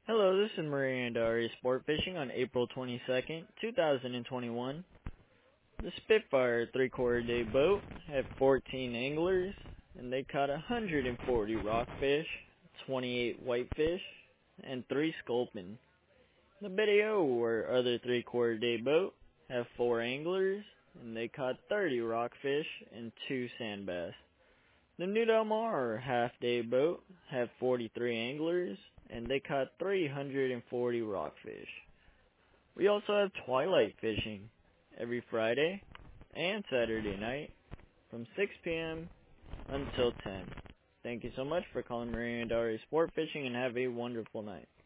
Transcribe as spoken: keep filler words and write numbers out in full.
Hello, this is Maria Andari Sport Fishing on April twenty-second, two thousand twenty-one. The Spitfire three-quarter day boat had fourteen anglers, and they caught one hundred forty rockfish, twenty-eight whitefish, and three sculpin. The Video, or other three-quarter day boat, had four anglers, and they caught thirty rockfish and two sand bass. The New Del Mar, or half-day boat, had forty-three anglers, and they caught three hundred forty rockfish. We also have twilight fishing every Friday and Saturday night from six p m until ten. Thank you so much for calling Maria Andari Sport Fishing, and have a wonderful night.